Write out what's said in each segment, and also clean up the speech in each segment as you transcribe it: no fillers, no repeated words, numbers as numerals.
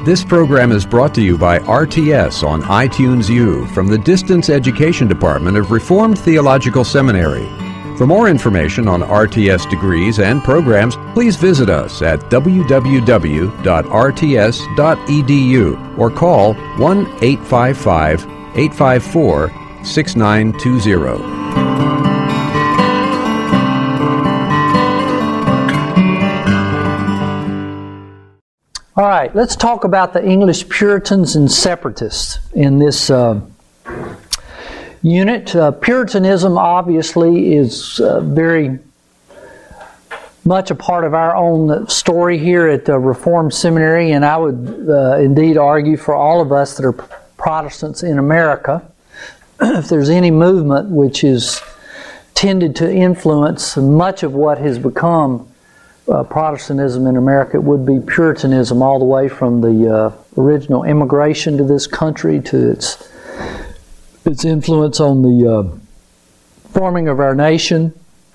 This program is brought to you by RTS on iTunes U from the Distance Education Department of Reformed Theological Seminary. For more information on RTS degrees and programs, please visit us at www.rts.edu or call 1-855-854-6920. All right, let's talk about the English Puritans and Separatists in this unit. Puritanism obviously is very much a part of our own story here at the Reformed Seminary, and I would indeed argue for all of us that are Protestants in America, if there's any movement which is tended to influence much of what has become Protestantism in America, it would be Puritanism, all the way from the original immigration to this country to its influence on the forming of our nation.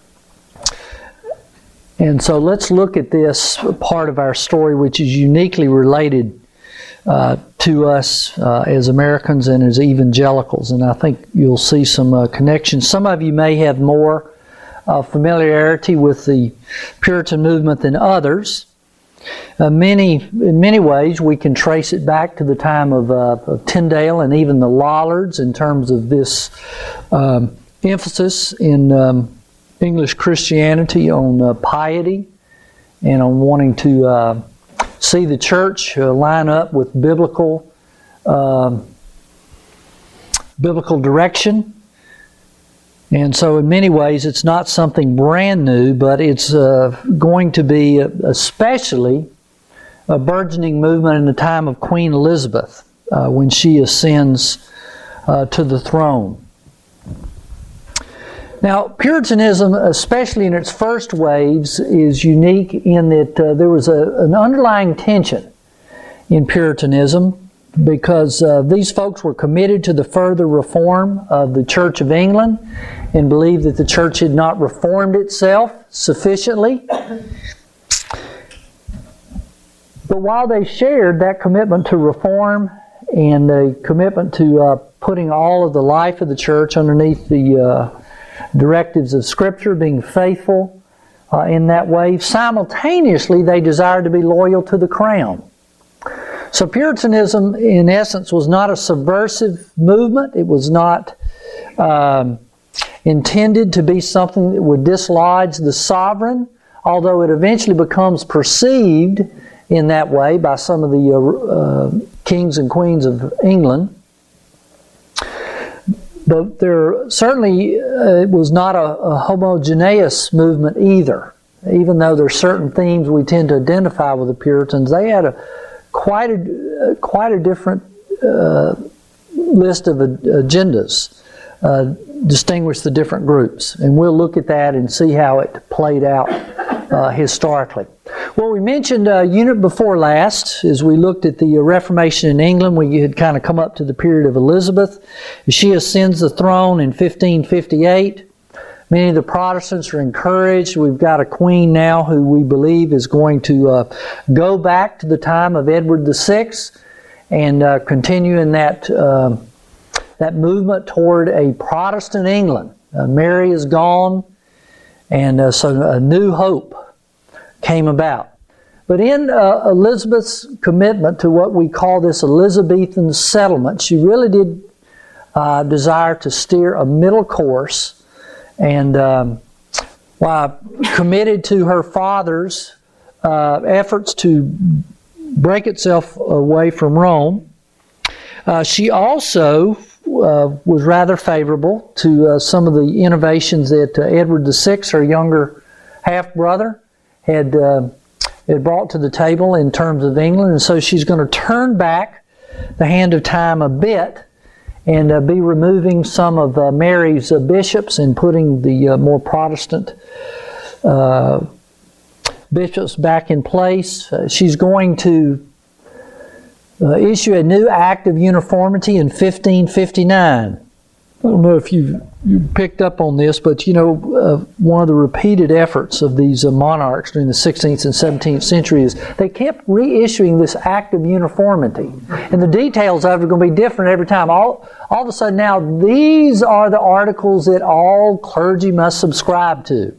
And so let's look at this part of our story, which is uniquely related to us as Americans and as evangelicals. And I think you'll see some connections. Some of you may have more familiarity with the Puritan movement than others. In many ways, we can trace it back to the time of Tyndale and even the Lollards in terms of this emphasis in English Christianity on piety and on wanting to see the church line up with biblical direction. And so in many ways it's not something brand new, but it's going to be especially a burgeoning movement in the time of Queen Elizabeth when she ascends to the throne. Now, Puritanism, especially in its first waves, is unique in that there was an underlying tension in Puritanism because these folks were committed to the further reform of the Church of England and believed that the church had not reformed itself sufficiently. But while they shared that commitment to reform and the commitment to putting all of the life of the church underneath the directives of Scripture, being faithful in that way, simultaneously they desired to be loyal to the crown. So Puritanism, in essence, was not a subversive movement. It was not intended to be something that would dislodge the sovereign, although it eventually becomes perceived in that way by some of the kings and queens of England. But there certainly it was not a homogeneous movement either. Even though there are certain themes we tend to identify with the Puritans, they had quite a different list of agendas, distinguish the different groups. And we'll look at that and see how it played out historically. Well, we mentioned a unit before last, as we looked at the Reformation in England. We had kind of come up to the period of Elizabeth. She ascends the throne in 1558. Many of the Protestants are encouraged. We've got a queen now who we believe is going to go back to the time of Edward VI and continue in that movement toward a Protestant England. Mary is gone, and so a new hope came about. But in Elizabeth's commitment to what we call this Elizabethan settlement, she really did desire to steer a middle course, and while committed to her father's efforts to break itself away from Rome, she also was rather favorable to some of the innovations that Edward VI, her younger half-brother, had brought to the table in terms of England. And so she's going to turn back the hand of time a bit and be removing some of Mary's bishops and putting the more Protestant bishops back in place. She's going to issue a new Act of Uniformity in 1559. I don't know if you've you picked up on this, but one of the repeated efforts of these monarchs during the 16th and 17th century is they kept reissuing this Act of Uniformity. And the details of it are going to be different every time. All of a sudden now, these are the articles that all clergy must subscribe to.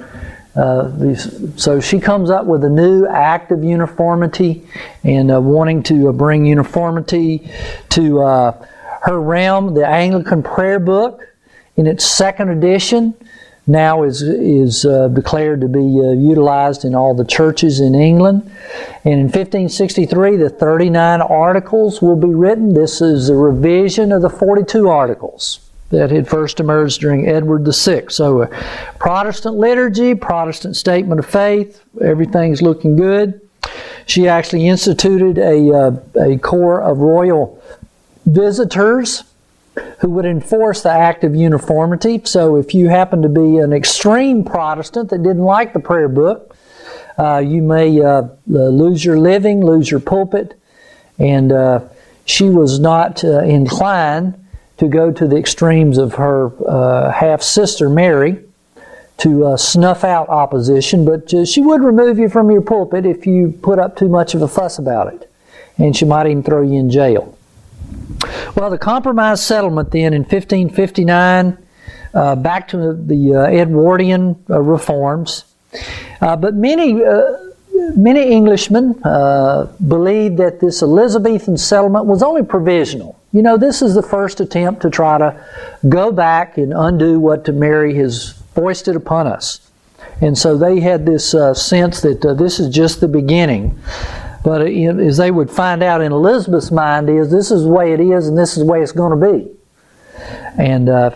So she comes up with a new Act of Uniformity and wanting to bring uniformity to her realm. The Anglican Prayer Book, in its second edition, now is declared to be utilized in all the churches in England. And in 1563, the 39 Articles will be written. This is a revision of the 42 Articles that had first emerged during Edward VI. So a Protestant liturgy, Protestant statement of faith, everything's looking good. She actually instituted a corps of royal visitors who would enforce the Act of Uniformity. So if you happen to be an extreme Protestant that didn't like the prayer book, you may lose your living, lose your pulpit. And she was not inclined to go to the extremes of her half-sister Mary to snuff out opposition, but she would remove you from your pulpit if you put up too much of a fuss about it. And she might even throw you in jail. Well, the compromise settlement then in 1559, back to the Edwardian reforms. But many Englishmen believed that this Elizabethan settlement was only provisional. This is the first attempt to try to go back and undo what Mary has foisted upon us. And so they had this sense that this is just the beginning. But as they would find out in Elizabeth's mind this is the way it is and this is the way it's going to be. And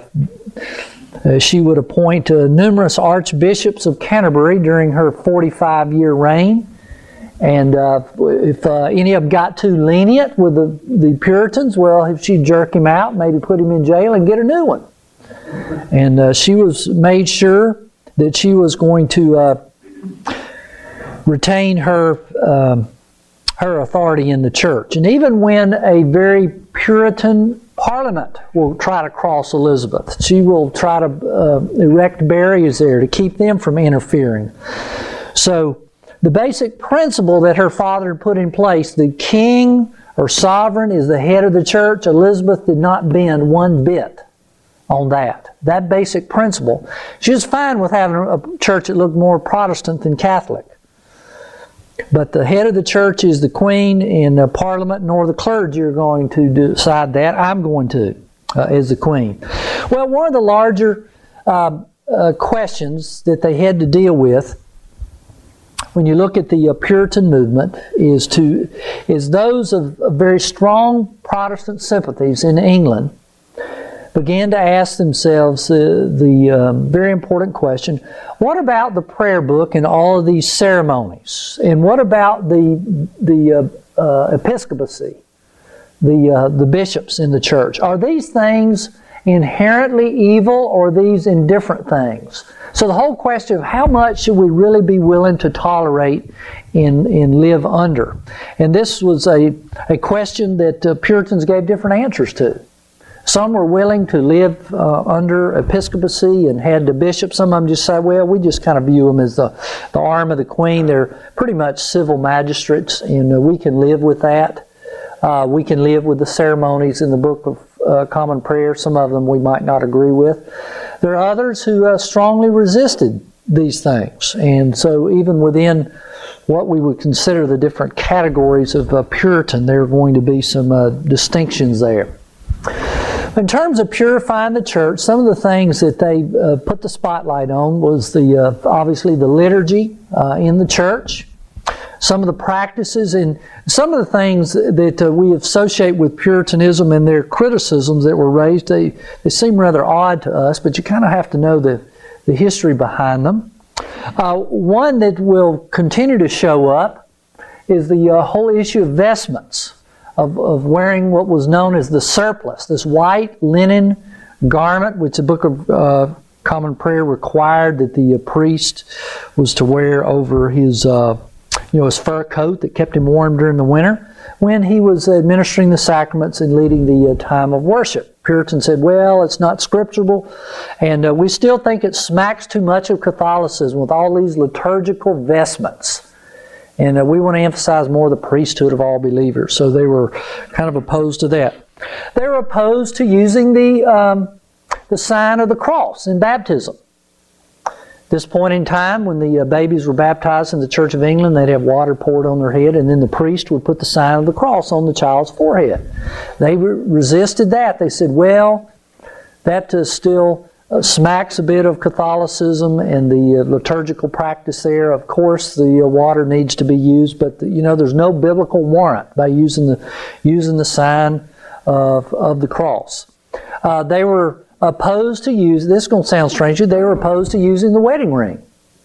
she would appoint numerous archbishops of Canterbury during her 45-year reign. And if any of them got too lenient with the Puritans, well, she'd jerk him out, maybe put him in jail and get a new one. And she was made sure that she was going to retain her authority in the church. And even when a very Puritan Parliament will try to cross Elizabeth, she will try to erect barriers there to keep them from interfering. So the basic principle that her father put in place, the king or sovereign is the head of the church, Elizabeth did not bend one bit on that. That basic principle. She was fine with having a church that looked more Protestant than Catholic. But the head of the church is the queen, and the parliament nor the clergy are going to decide that. I'm going to, as the queen. Well, one of the larger questions that they had to deal with when you look at the Puritan movement is those of very strong Protestant sympathies in England began to ask themselves the very important question, what about the prayer book and all of these ceremonies? And what about the episcopacy, the bishops in the church? Are these things inherently evil, or are these indifferent things? So the whole question of how much should we really be willing to tolerate and live under? And this was a question that Puritans gave different answers to. Some were willing to live under episcopacy and had the bishops. Some of them just say, well, we just kind of view them as the arm of the queen. They're pretty much civil magistrates, and we can live with that. We can live with the ceremonies in the Book of Common Prayer. Some of them we might not agree with. There are others who strongly resisted these things. And so even within what we would consider the different categories of Puritan, there are going to be some distinctions there. In terms of purifying the church, some of the things that they put the spotlight on was obviously the liturgy in the church, some of the practices, and some of the things that we associate with Puritanism and their criticisms that were raised. They seem rather odd to us, but you kind of have to know the history behind them. One that will continue to show up is the whole issue of vestments. Of wearing what was known as the surplice, this white linen garment, which the Book of Common Prayer required that the priest was to wear over his his fur coat that kept him warm during the winter, when he was administering the sacraments and leading the time of worship. Puritans said, well, it's not scriptural, and we still think it smacks too much of Catholicism with all these liturgical vestments. And we want to emphasize more the priesthood of all believers. So they were kind of opposed to that. They were opposed to using the sign of the cross in baptism. This point in time, when the babies were baptized in the Church of England, they'd have water poured on their head, and then the priest would put the sign of the cross on the child's forehead. They resisted that. They said, well, that still smacks a bit of Catholicism and the liturgical practice there. Of course, the water needs to be used, but there's no biblical warrant by using the sign of the cross. They were opposed to this is going to sound strange, they were opposed to using the wedding ring.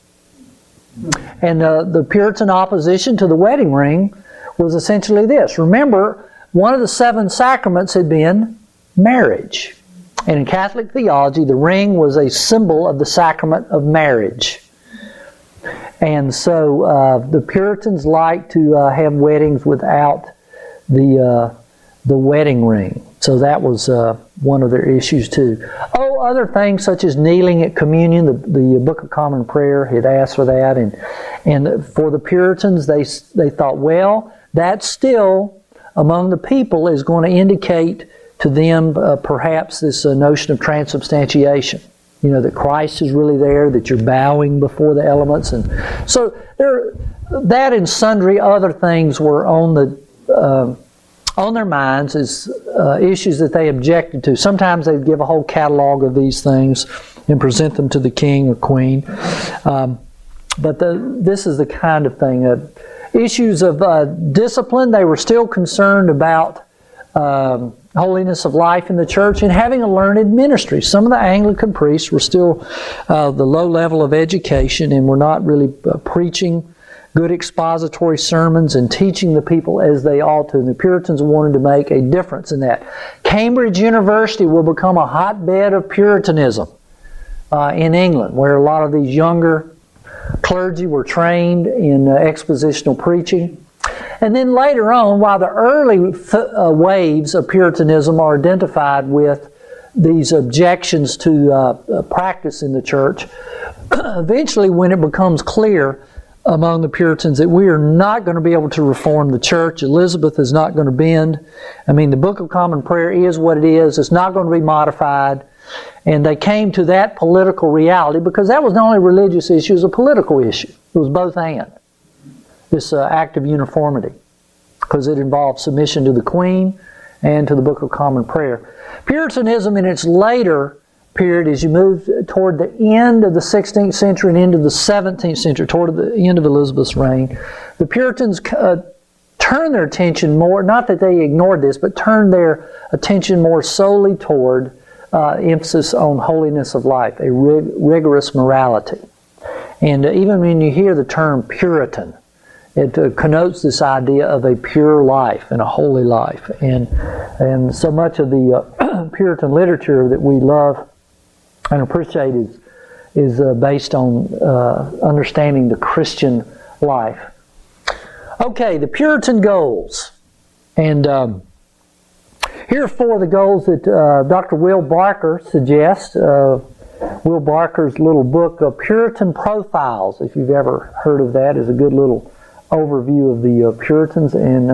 And the Puritan opposition to the wedding ring was essentially this. Remember, one of the 7 sacraments had been marriage. And in Catholic theology, the ring was a symbol of the sacrament of marriage. And so the Puritans liked to have weddings without the wedding ring. So that was one of their issues too. Other things such as kneeling at communion, the Book of Common Prayer had asked for that, and for the Puritans, they thought, well, that still among the people is going to indicate to them perhaps this notion of transubstantiation. That Christ is really there, that you're bowing before the elements, and so that and sundry other things were on their minds as issues that they objected to. Sometimes they'd give a whole catalog of these things and present them to the king or queen. But this is the kind of thing. Issues of discipline, they were still concerned about holiness of life in the church and having a learned ministry. Some of the Anglican priests were still the low level of education and were not really preaching good expository sermons and teaching the people as they ought to. And the Puritans wanted to make a difference in that. Cambridge University will become a hotbed of Puritanism in England, where a lot of these younger clergy were trained in expositional preaching. And then later on, while the early waves of Puritanism are identified with these objections to practice in the church, eventually when it becomes clear among the Puritans that we are not going to be able to reform the church. Elizabeth is not going to bend. The Book of Common Prayer is what it is. It's not going to be modified. And they came to that political reality because that was not only a religious issue, it was a political issue. It was both and. This act of uniformity, because it involved submission to the Queen and to the Book of Common Prayer. Puritanism in its later period, as you move toward the end of the 16th century and into the 17th century, toward the end of Elizabeth's reign, the Puritans turned their attention more, not that they ignored this, but turned their attention more solely toward emphasis on holiness of life, a rigorous morality. And even when you hear the term Puritan, it connotes this idea of a pure life and a holy life. And so much of the Puritan literature that we love and appreciate is based on understanding the Christian life. Okay, the Puritan goals. And here are 4 of the goals that Dr. Will Barker suggests. Will Barker's little book, Puritan Profiles, if you've ever heard of that, is a good little overview of the Puritans. And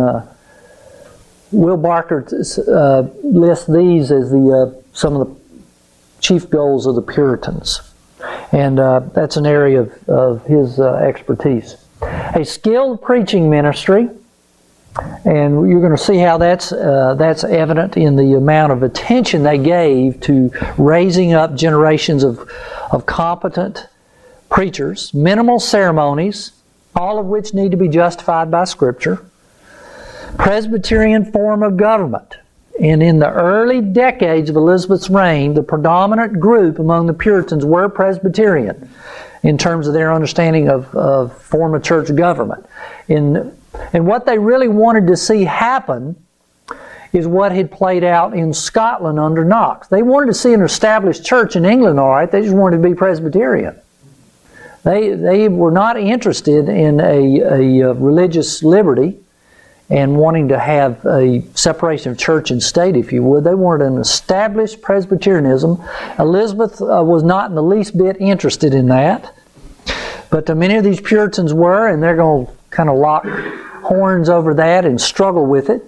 Will Barker lists these as some of the chief goals of the Puritans. And that's an area of his expertise. A skilled preaching ministry, and you're going to see how that's evident in the amount of attention they gave to raising up generations of competent preachers. Minimal ceremonies, all of which need to be justified by Scripture. Presbyterian form of government. And in the early decades of Elizabeth's reign, the predominant group among the Puritans were Presbyterian in terms of their understanding of form of church government. And what they really wanted to see happen is what had played out in Scotland under Knox. They wanted to see an established church in England, all right, they just wanted to be Presbyterian. They were not interested in a religious liberty and wanting to have a separation of church and state, if you would. They wanted an established Presbyterianism. Elizabeth was not in the least bit interested in that. But many of these Puritans were, and they're going to kind of lock horns over that and struggle with it.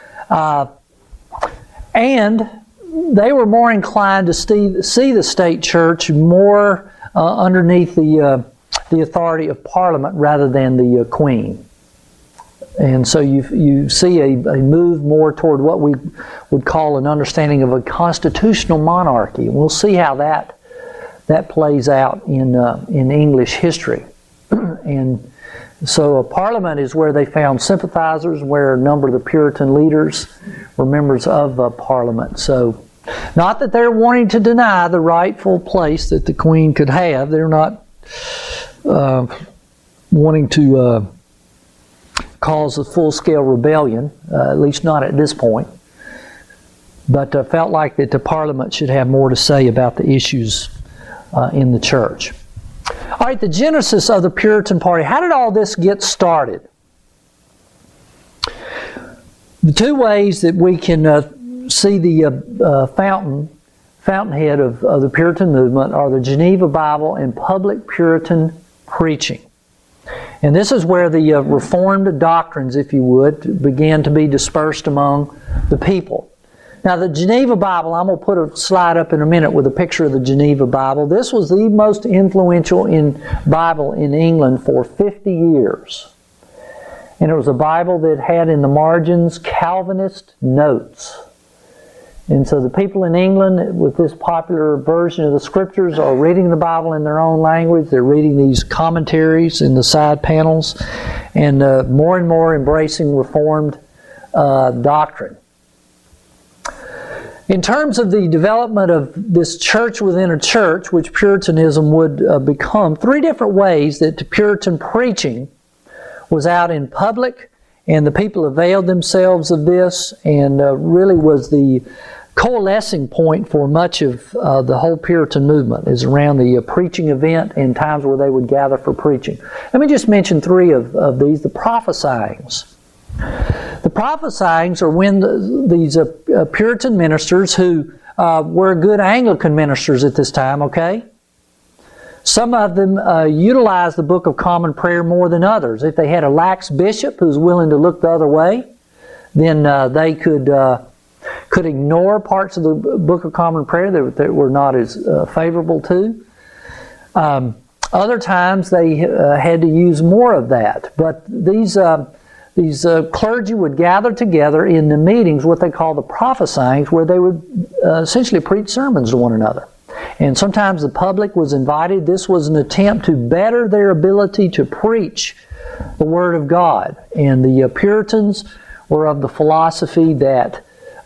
And they were more inclined to see the state church more underneath the authority of Parliament rather than the Queen. And so you see a move more toward what we would call an understanding of a constitutional monarchy. And we'll see how that plays out in English history. And so a Parliament is where they found sympathizers, where a number of the Puritan leaders were members of Parliament. So not that they're wanting to deny the rightful place that the Queen could have. They're not wanting to cause a full-scale rebellion, at least not at this point. But felt like that the Parliament should have more to say about the issues in the church. All right, the genesis of the Puritan party. How did all this get started? The two ways that we can see the fountainhead of the Puritan movement are the Geneva Bible and public Puritan preaching. And this is where the Reformed doctrines, if you would, began to be dispersed among the people. Now, the Geneva Bible, I'm going to put a slide up in a minute with a picture of the Geneva Bible. This was the most influential Bible in England for 50 years. And it was a Bible that had in the margins Calvinist notes. And so the people in England, with this popular version of the Scriptures, are reading the Bible in their own language. They're reading these commentaries in the side panels, and more embracing Reformed doctrine. In terms of the development of this church within a church, which Puritanism would become, three different ways that the Puritan preaching was out in public, and the people availed themselves of this, and really was the coalescing point for much of the whole Puritan movement, is around the preaching event and times where they would gather for preaching. Let me just mention three of these. The prophesyings. The prophesyings are when these Puritan ministers who were good Anglican ministers at this time, okay? Some of them utilized the Book of Common Prayer more than others. If they had a lax bishop who's willing to look the other way, then they could ignore parts of the Book of Common Prayer that were not as favorable to. Other times they had to use more of that. But these clergy would gather together in the meetings, what they call the prophesyings, where they would essentially preach sermons to one another. And sometimes the public was invited. This was an attempt to better their ability to preach the Word of God. And the Puritans were of the philosophy that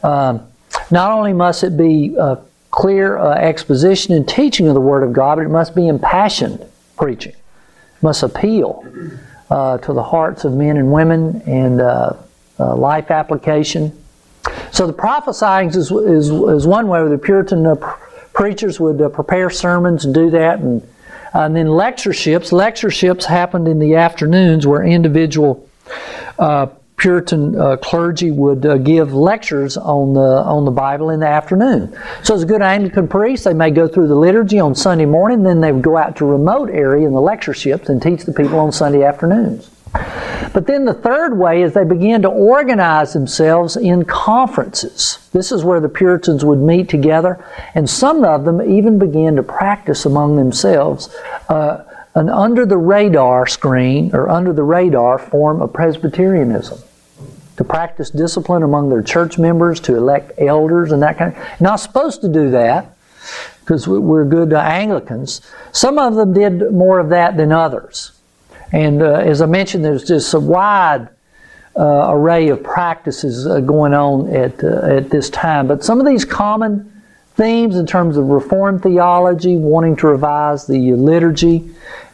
not only must it be clear exposition and teaching of the Word of God, but it must be impassioned preaching. It must appeal to the hearts of men and women, and life application. So the prophesyings is one way where the Puritan preachers would prepare sermons and do that. And then lectureships. Lectureships happened in the afternoons, where individual Puritan clergy would give lectures on the Bible in the afternoon. So as a good Anglican priest, they may go through the liturgy on Sunday morning, then they would go out to a remote area in the lectureships and teach the people on Sunday afternoons. But then the third way is they began to organize themselves in conferences. This is where the Puritans would meet together, and some of them even began to practice among themselves an under-the-radar screen, or under-the-radar form of Presbyterianism. To practice discipline among their church members, to elect elders and that kind of. Not supposed to do that, because we're good Anglicans. Some of them did more of that than others. And as I mentioned, there's just a wide array of practices going on at this time. But some of these common themes in terms of Reformed theology, wanting to revise the liturgy,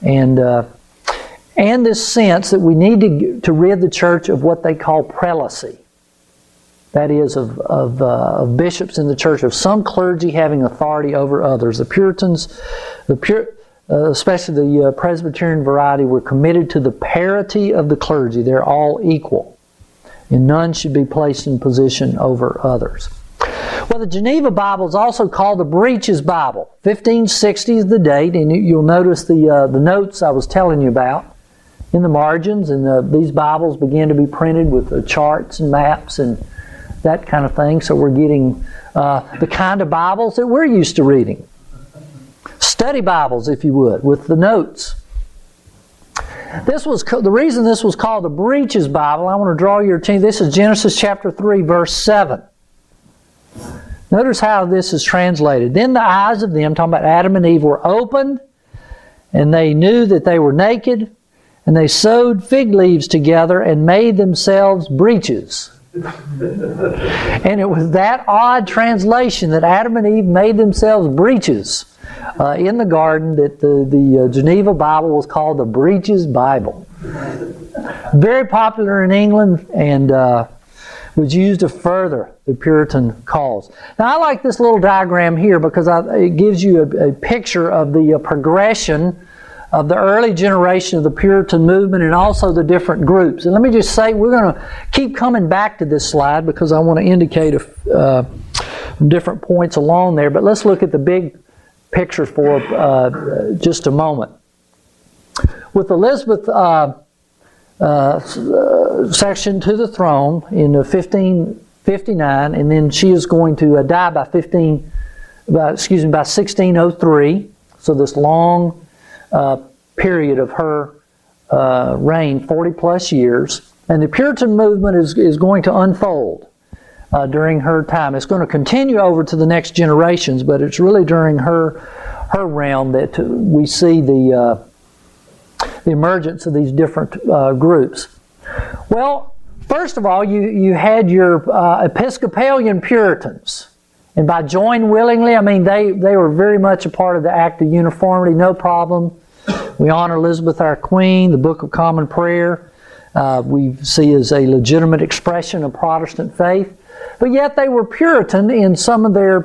and this sense that we need to rid the church of what they call prelacy. That is, of bishops in the church, of some clergy having authority over others. The Puritans, especially the Presbyterian variety, were committed to the parity of the clergy. They're all equal, and none should be placed in position over others. Well, the Geneva Bible is also called the Breeches Bible. 1560 is the date, and you'll notice the notes I was telling you about in the margins, and these Bibles began to be printed with charts and maps and that kind of thing. So we're getting the kind of Bibles that we're used to reading. Study Bibles, if you would, with the notes. The reason this was called the Breeches Bible, I want to draw your attention. This is Genesis chapter 3, verse 7. Notice how this is translated. Then the eyes of them, talking about Adam and Eve, were opened, and they knew that they were naked, and they sewed fig leaves together and made themselves breeches. And it was that odd translation that Adam and Eve made themselves breeches in the garden that the Geneva Bible was called the Breeches Bible. Very popular in England, and was used to further the Puritan cause. Now, I like this little diagram here because it gives you a picture of the progression of the early generation of the Puritan movement and also the different groups. And let me just say, we're going to keep coming back to this slide because I want to indicate different points along there. But let's look at the big picture for just a moment. With Elizabeth section to the throne in 1559, and then she is going to die by 1603. So this long period of her reign, 40 plus years, and the Puritan movement is going to unfold during her time. It's going to continue over to the next generations, but it's really during her realm that we see the emergence of these different groups. Well, first of all, you had your Episcopalian Puritans. And by join willingly, I mean they were very much a part of the Act of Uniformity, no problem. We honor Elizabeth our Queen, the Book of Common Prayer. We see as a legitimate expression of Protestant faith. But yet they were Puritan in some of their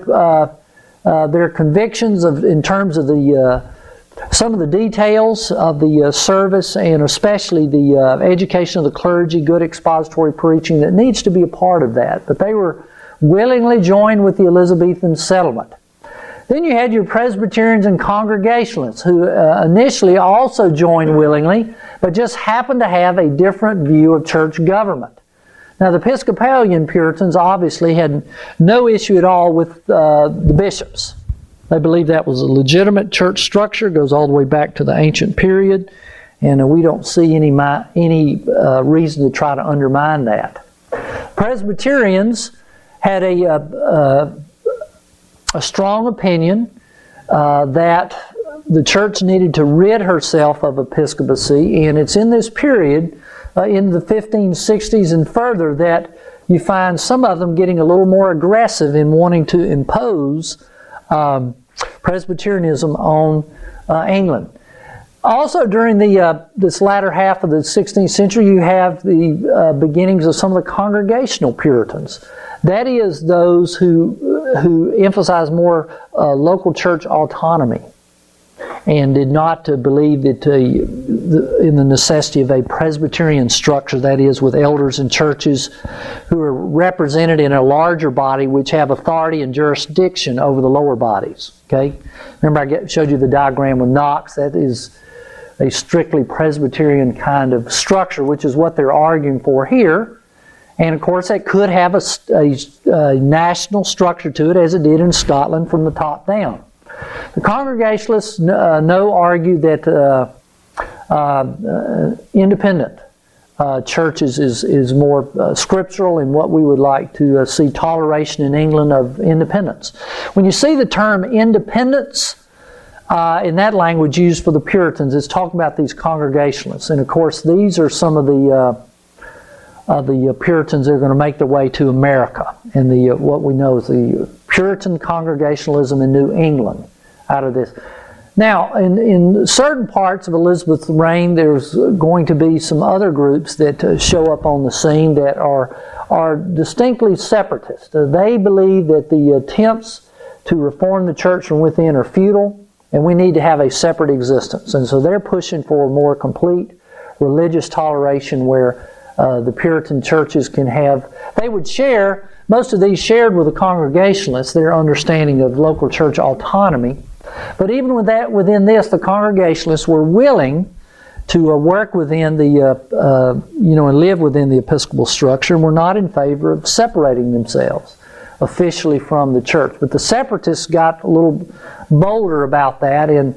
convictions in terms of some of the details of the service, and especially the education of the clergy, good expository preaching that needs to be a part of that. But they were willingly joined with the Elizabethan settlement. Then you had your Presbyterians and Congregationalists who initially also joined willingly, but just happened to have a different view of church government. Now the Episcopalian Puritans obviously had no issue at all with the bishops. They believed that was a legitimate church structure, goes all the way back to the ancient period, and we don't see any reason to try to undermine that. Presbyterians had a strong opinion that the church needed to rid herself of episcopacy, and it's in this period, in the 1560s and further, that you find some of them getting a little more aggressive in wanting to impose Presbyterianism on England. Also, during this latter half of the 16th century, you have the beginnings of some of the Congregational Puritans. That is those who emphasize more local church autonomy and did not believe that in the necessity of a Presbyterian structure, that is, with elders and churches who are represented in a larger body which have authority and jurisdiction over the lower bodies. Okay, remember I showed you the diagram with Knox. That is a strictly Presbyterian kind of structure, which is what they're arguing for here. And of course, it could have a national structure to it, as it did in Scotland from the top down. The Congregationalists argue that independent churches is more scriptural in what we would like to see toleration in England of independence. When you see the term independence in that language used for the Puritans, it's talking about these Congregationalists. And of course, these are some of the Puritans that are going to make their way to America, and what we know is the Puritan Congregationalism in New England out of this. Now, in certain parts of Elizabeth's reign, there's going to be some other groups that show up on the scene that are distinctly separatist. They believe that the attempts to reform the church from within are futile, and we need to have a separate existence. And so they're pushing for a more complete religious toleration where the Puritan churches can have, they would share, most of these shared with the Congregationalists, their understanding of local church autonomy. But even with that, within this, the Congregationalists were willing to work within the, and live within the Episcopal structure, and were not in favor of separating themselves officially from the church. But the Separatists got a little bolder about that, and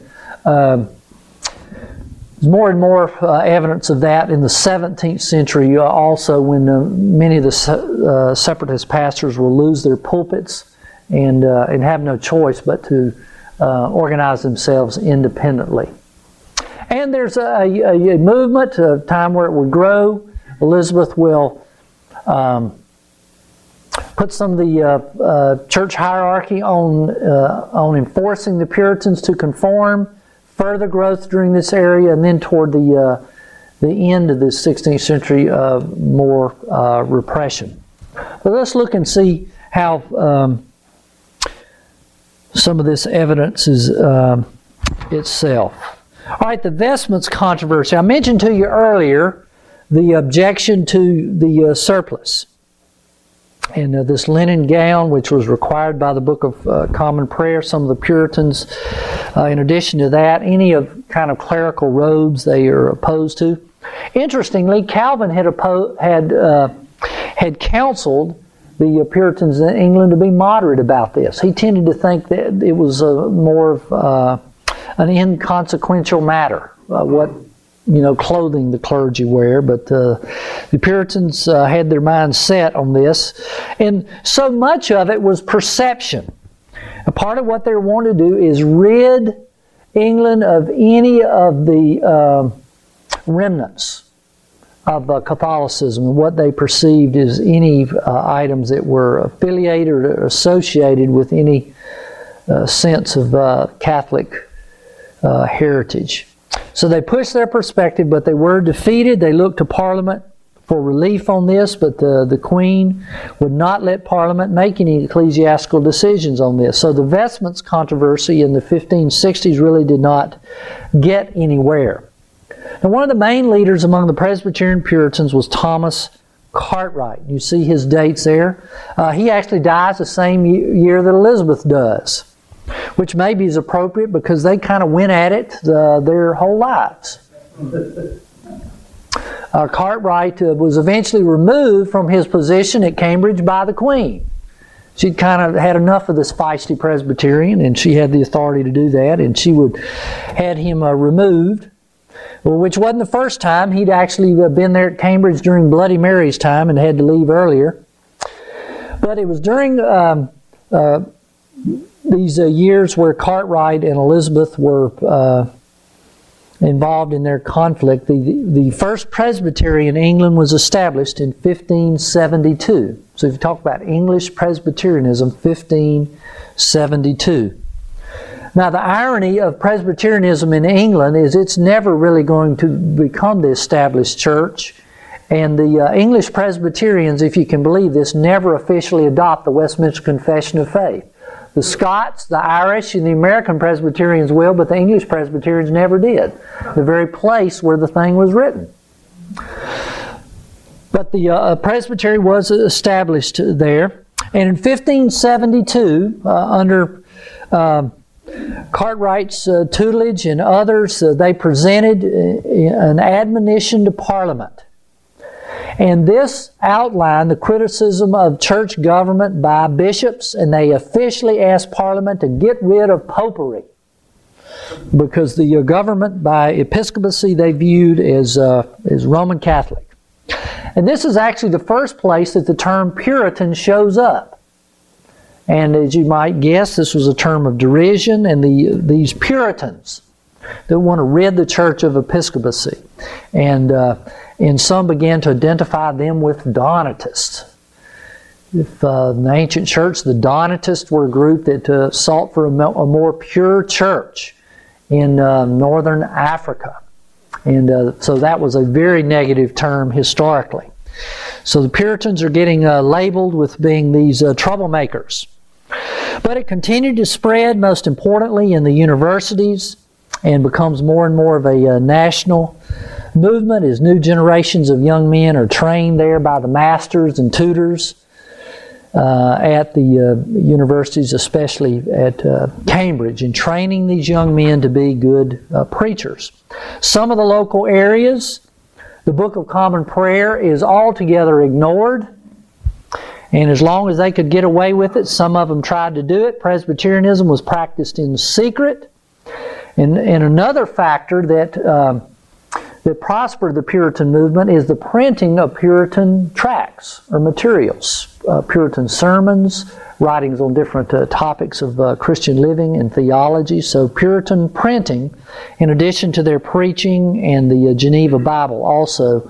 there's more and more evidence of that in the 17th century also, when many of the Separatist pastors will lose their pulpits and have no choice but to organize themselves independently. And there's a movement, a time where it will grow. Elizabeth will put some of the church hierarchy on enforcing the Puritans to conform. Further growth during this area, and then toward the end of the 16th century, more repression. But let's look and see how some of this evidence is itself. All right, the vestments controversy. I mentioned to you earlier the objection to the surplice. And this linen gown, which was required by the Book of Common Prayer, some of the Puritans, in addition to that, any of kind of clerical robes they are opposed to. Interestingly, Calvin had counseled the Puritans in England to be moderate about this. He tended to think that it was more of an inconsequential matter, what clothing the clergy wear, but the Puritans had their minds set on this, and so much of it was perception. A part of what they wanted to do is rid England of any of the remnants of Catholicism and what they perceived as any items that were affiliated or associated with any sense of Catholic heritage. So they pushed their perspective, but they were defeated. They looked to Parliament for relief on this, but the Queen would not let Parliament make any ecclesiastical decisions on this. So the vestments controversy in the 1560s really did not get anywhere. Now, one of the main leaders among the Presbyterian Puritans was Thomas Cartwright. You see his dates there. He actually dies the same year that Elizabeth does, which maybe is appropriate because they kind of went at it their whole lives. Cartwright was eventually removed from his position at Cambridge by the Queen. She'd kind of had enough of this feisty Presbyterian, and she had the authority to do that, and she had him removed, which wasn't the first time. He'd actually been there at Cambridge during Bloody Mary's time and had to leave earlier. But it was during these years where Cartwright and Elizabeth were involved in their conflict. The first presbytery in England was established in 1572. So if you talk about English Presbyterianism, 1572. Now the irony of Presbyterianism in England is it's never really going to become the established church. And the English Presbyterians, if you can believe this, never officially adopt the Westminster Confession of Faith. The Scots, the Irish, and the American Presbyterians will, but the English Presbyterians never did. The very place where the thing was written. But the presbytery was established there. And in 1572, under Cartwright's tutelage and others, they presented an admonition to Parliament. And this outlined the criticism of church government by bishops, and they officially asked Parliament to get rid of popery, because the government by episcopacy they viewed as Roman Catholic. And this is actually the first place that the term Puritan shows up. And as you might guess, this was a term of derision, and these Puritans that want to rid the church of episcopacy. And some began to identify them with Donatists. In the ancient church, the Donatists were a group that sought for a more pure church in northern Africa. And so that was a very negative term historically. So the Puritans are getting labeled with being these troublemakers. But it continued to spread, most importantly, in the universities, and becomes more and more of a national movement as new generations of young men are trained there by the masters and tutors at the universities, especially at Cambridge, and training these young men to be good preachers. Some of the local areas, the Book of Common Prayer is altogether ignored, and as long as they could get away with it, some of them tried to do it. Presbyterianism was practiced in secret. And another factor that prospered the Puritan movement is the printing of Puritan tracts or materials, Puritan sermons, writings on different topics of Christian living and theology. So Puritan printing, in addition to their preaching and the Geneva Bible, also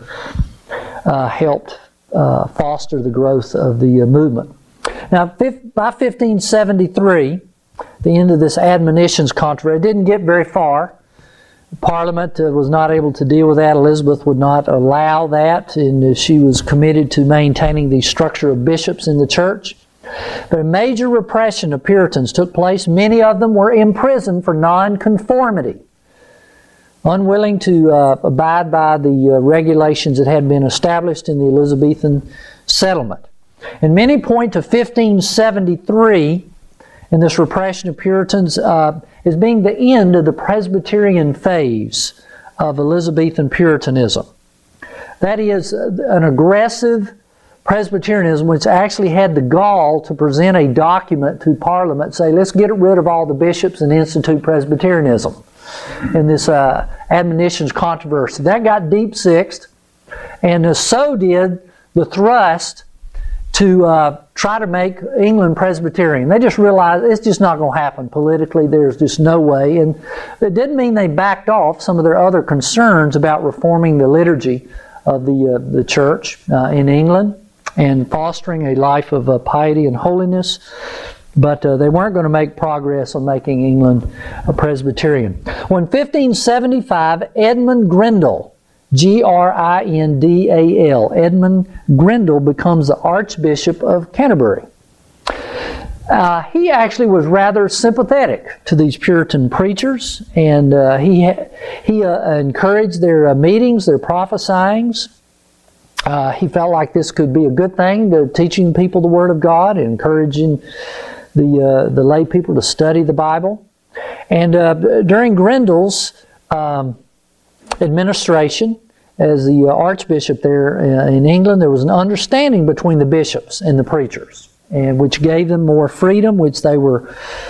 helped foster the growth of the movement. Now, by 1573, the end of this admonitions controversy, it didn't get very far. Parliament was not able to deal with that. Elizabeth would not allow that, and she was committed to maintaining the structure of bishops in the church. But a major repression of Puritans took place. Many of them were imprisoned for nonconformity, unwilling to abide by the regulations that had been established in the Elizabethan settlement. And many point to 1573 in this repression of Puritans as being the end of the Presbyterian phase of Elizabethan Puritanism. That is, an aggressive Presbyterianism which actually had the gall to present a document to Parliament, say, let's get rid of all the bishops and institute Presbyterianism. In this admonitions controversy. That got deep-sixed, and so did the thrust to try to make England Presbyterian. They just realized it's just not going to happen politically. There's just no way. And it didn't mean they backed off some of their other concerns about reforming the liturgy of the church in England and fostering a life of piety and holiness. But they weren't going to make progress on making England a Presbyterian. Well, in 1575, Edmund Grindal, Grindal, Edmund Grindal becomes the Archbishop of Canterbury. He actually was rather sympathetic to these Puritan preachers, and he encouraged their meetings, their prophesyings. He felt like this could be a good thing, to teaching people the Word of God, and encouraging the lay people to study the Bible. And during Grindal's administration as the Archbishop there in England, there was an understanding between the bishops and the preachers, and which gave them more freedom, which they were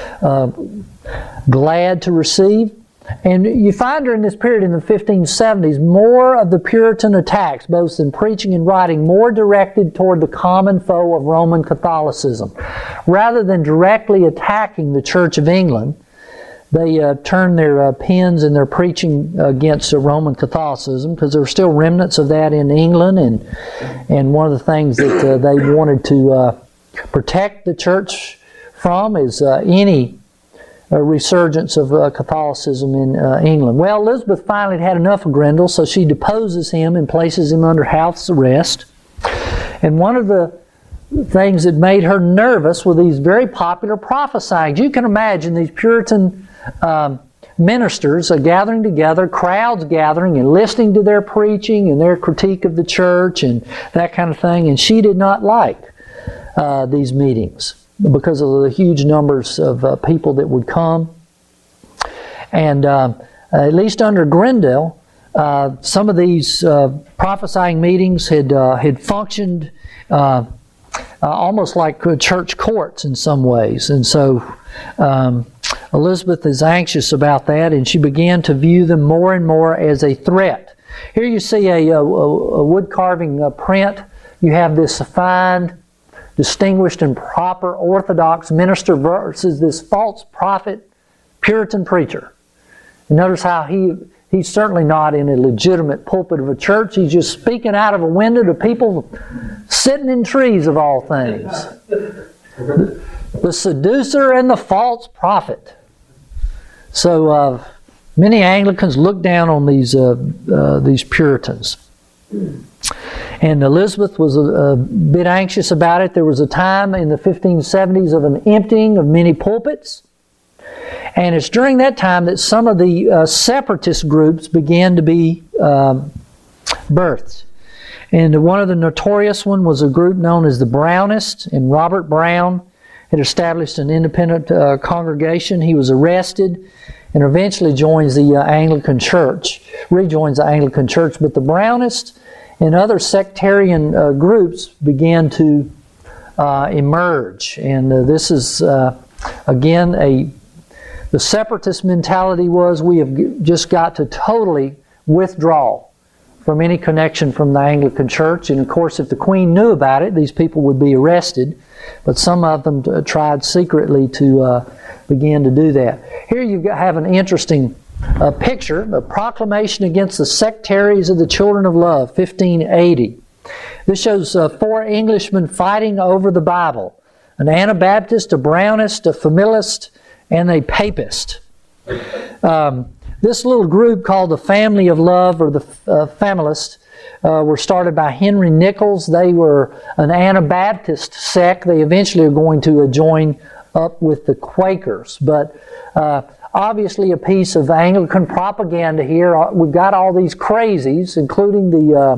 glad to receive. And you find during this period in the 1570s, more of the Puritan attacks, both in preaching and writing, more directed toward the common foe of Roman Catholicism. Rather than directly attacking the Church of England, they turned their pens and their preaching against Roman Catholicism, because there were still remnants of that in England, and one of the things that they wanted to protect the church from is any resurgence of Catholicism in England. Well, Elizabeth finally had enough of Grindal, so she deposes him and places him under house arrest. And one of the things that made her nervous were these very popular prophesyings. You can imagine these Puritan ministers gathering together, crowds gathering and listening to their preaching and their critique of the church and that kind of thing. And she did not like these meetings because of the huge numbers of people that would come. And at least under Grindal, some of these prophesying meetings had functioned almost like church courts in some ways. And so Elizabeth is anxious about that, and she began to view them more and more as a threat. Here you see a wood carving print. You have this fine, distinguished and proper Orthodox minister versus this false prophet Puritan preacher. And notice how he's certainly not in a legitimate pulpit of a church. He's just speaking out of a window to people sitting in trees, of all things. The seducer and the false prophet. So many Anglicans look down on these Puritans. And Elizabeth was a bit anxious about it. There was a time in the 1570s of an emptying of many pulpits. And it's during that time that some of the separatist groups began to be birthed. And one of the notorious one was a group known as the Brownists, and Robert Brown had established an independent congregation. He was arrested and eventually joins the Anglican Church, rejoins the Anglican Church. But the Brownists and other sectarian groups began to emerge. And this is, again, the separatist mentality was we have just got to totally withdraw from any connection from the Anglican Church. And of course, if the Queen knew about it, these people would be arrested. But some of them tried secretly to begin to do that. Here you have an interesting picture, a proclamation against the sectaries of the Children of Love, 1580. This shows 4 Englishmen fighting over the Bible: an Anabaptist, a Brownist, a Familist, and a Papist. This little group called the Family of Love, or the Familists, were started by Henry Nichols. They were an Anabaptist sect. They eventually are going to join up with the Quakers. But obviously a piece of Anglican propaganda here. We've got all these crazies, including the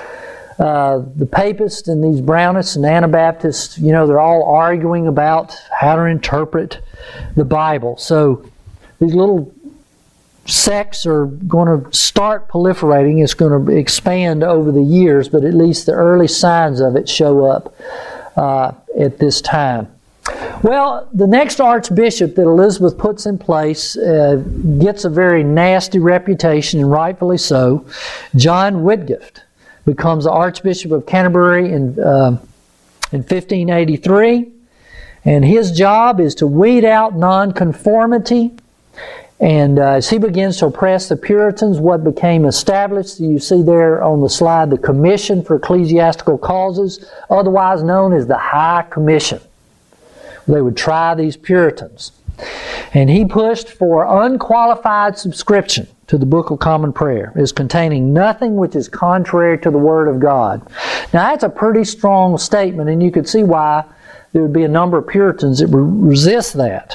Papists and these Brownists and Anabaptists. You know, they're all arguing about how to interpret the Bible. So these little sects are going to start proliferating. It's going to expand over the years, but at least the early signs of it show up at this time. Well, the next archbishop that Elizabeth puts in place gets a very nasty reputation, and rightfully so. John Whitgift becomes the Archbishop of Canterbury in 1583, and his job is to weed out nonconformity. And as he begins to oppress the Puritans, what became established, you see there on the slide, the Commission for Ecclesiastical Causes, otherwise known as the High Commission. They would try these Puritans. And he pushed for unqualified subscription to the Book of Common Prayer, as containing nothing which is contrary to the Word of God. Now that's a pretty strong statement, and you could see why there would be a number of Puritans that would resist that,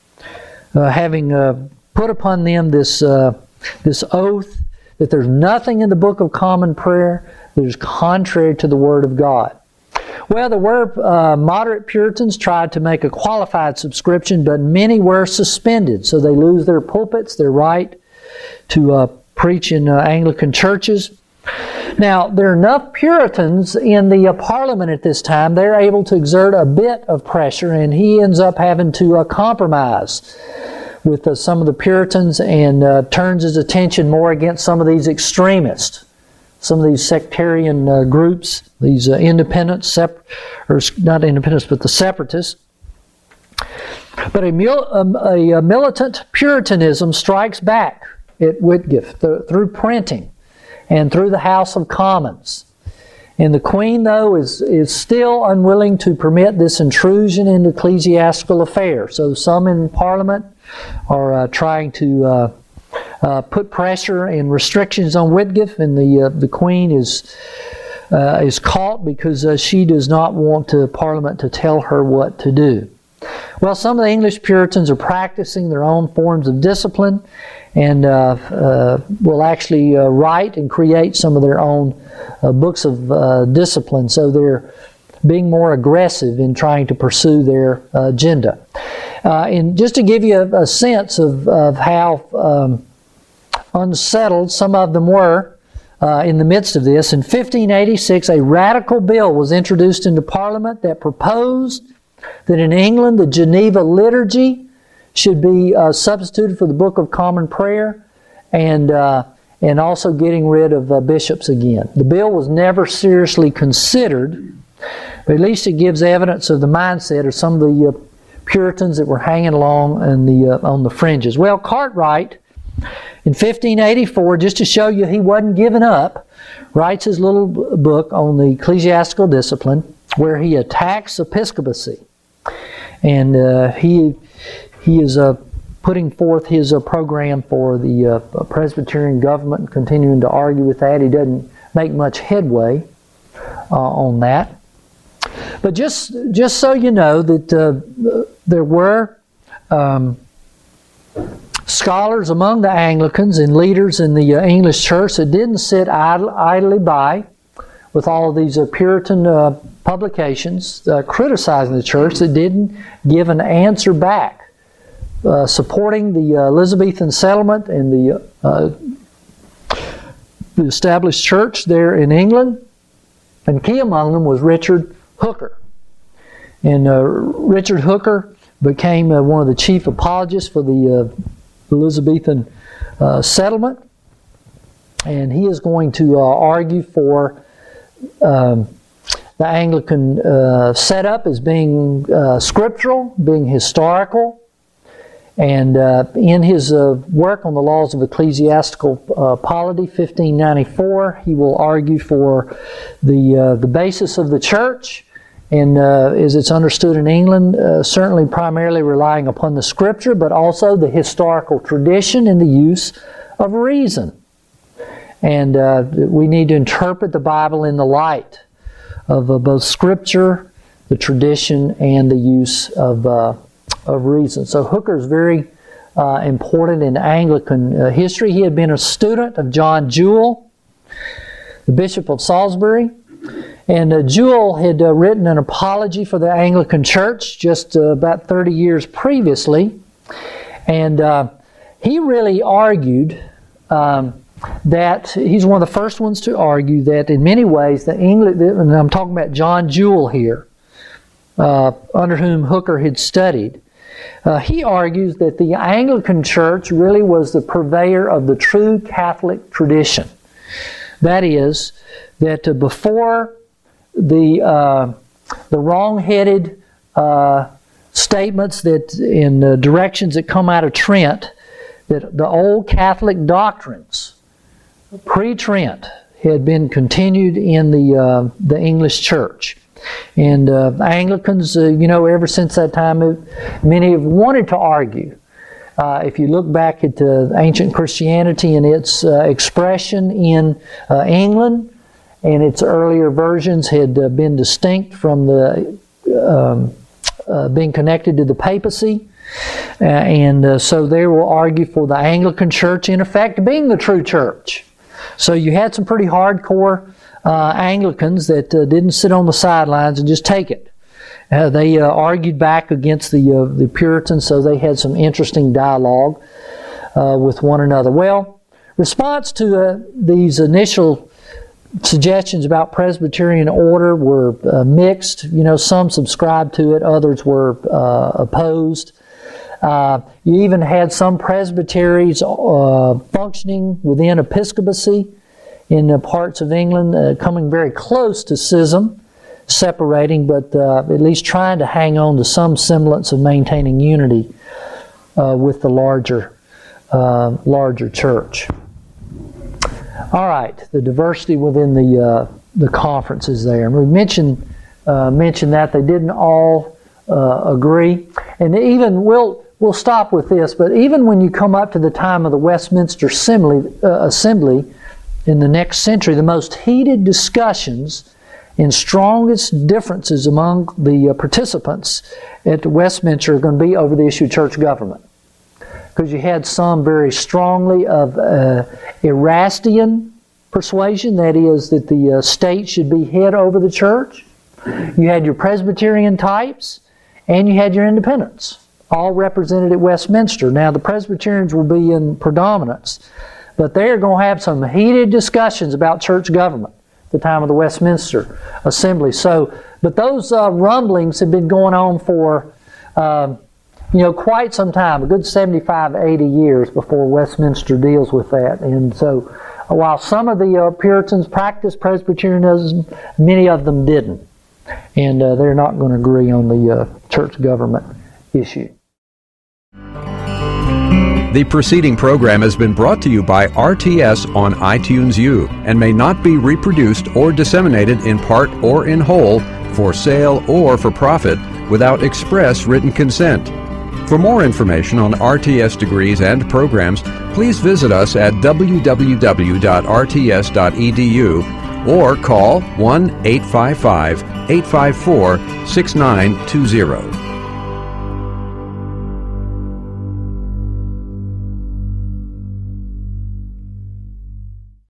having put upon them this oath that there's nothing in the Book of Common Prayer that is contrary to the Word of God. Well, there were moderate Puritans tried to make a qualified subscription, but many were suspended, so they lose their pulpits, their right to preach in Anglican churches. Now, there are enough Puritans in the Parliament at this time, they're able to exert a bit of pressure, and he ends up having to compromise with some of the Puritans and turns his attention more against some of these extremists, some of these sectarian groups, these independents, not independents, but the separatists. But a militant Puritanism strikes back at Whitgift through printing and through the House of Commons. And the Queen, though, is still unwilling to permit this intrusion into ecclesiastical affairs. So some in Parliament are trying to put pressure and restrictions on Whitgift, and the Queen is caught because she does not want Parliament to tell her what to do. Well, some of the English Puritans are practicing their own forms of discipline and will actually write and create some of their own books of discipline. So they're being more aggressive in trying to pursue their agenda. And just to give you a sense of how unsettled some of them were in the midst of this, in 1586 a radical bill was introduced into Parliament that proposed that in England the Geneva Liturgy should be substituted for the Book of Common Prayer, and also getting rid of bishops again. The bill was never seriously considered, but at least it gives evidence of the mindset of some of the Puritans that were hanging along on the fringes. Well, Cartwright, in 1584, just to show you he wasn't giving up, writes his little book on the ecclesiastical discipline, where he attacks episcopacy. And he is putting forth his program for the Presbyterian government and continuing to argue with that. He doesn't make much headway. on that. But just so you know that there were scholars among the Anglicans and leaders in the English church that didn't sit idly by with all of these Puritan publications criticizing the church, that didn't give an answer back, supporting the Elizabethan settlement and the established church there in England. And key among them was Richard Hooker. And Richard Hooker became one of the chief apologists for the Elizabethan settlement. And he is going to argue for the Anglican setup as being scriptural, being historical. And in his work on the Laws of Ecclesiastical Polity, 1594, he will argue for the basis of the church, and as it's understood in England, certainly primarily relying upon the Scripture, but also the historical tradition and the use of reason. And we need to interpret the Bible in the light of both Scripture, the tradition, and the use of reason. So Hooker is very important in Anglican history. He had been a student of John Jewel, the Bishop of Salisbury. And Jewel had written an apology for the Anglican Church just about 30 years previously. And he really argued that he's one of the first ones to argue that in many ways and I'm talking about John Jewel here, under whom Hooker had studied. He argues that the Anglican Church really was the purveyor of the true Catholic tradition. That is, that before the wrong-headed statements that in directions that come out of Trent, that the old Catholic doctrines pre-Trent had been continued in the English Church. And Anglicans, ever since that time, many have wanted to argue. If you look back at ancient Christianity and its expression in England, and its earlier versions had been distinct from the being connected to the papacy. So they will argue for the Anglican Church, in effect, being the true church. So you had some pretty hardcore Anglicans that didn't sit on the sidelines and just take it. They argued back against the Puritans, so they had some interesting dialogue with one another. Well, response to these initial suggestions about Presbyterian order were mixed. Some subscribed to it, others were opposed. You even had some presbyteries functioning within episcopacy in parts of England, coming very close to schism, separating, but at least trying to hang on to some semblance of maintaining unity with the larger church. All right, the diversity within the conferences there, and we mentioned that they didn't all agree, and even we'll stop with this. But even when you come up to the time of the Westminster Assembly in the next century, the most heated discussions and strongest differences among the participants at Westminster are going to be over the issue of church government. Because you had some very strongly of Erastian persuasion, that is, that the state should be head over the church. You had your Presbyterian types, and you had your independents, all represented at Westminster. Now, the Presbyterians will be in predominance, but they're going to have some heated discussions about church government at the time of the Westminster Assembly. But those rumblings have been going on for quite some time, a good 75, 80 years before Westminster deals with that. And so while some of the Puritans practiced Presbyterianism, many of them didn't. And they're not going to agree on the church government issue. The preceding program has been brought to you by RTS on iTunes U and may not be reproduced or disseminated in part or in whole for sale or for profit without express written consent. For more information on RTS degrees and programs, please visit us at www.rts.edu or call 1-855-854-6920.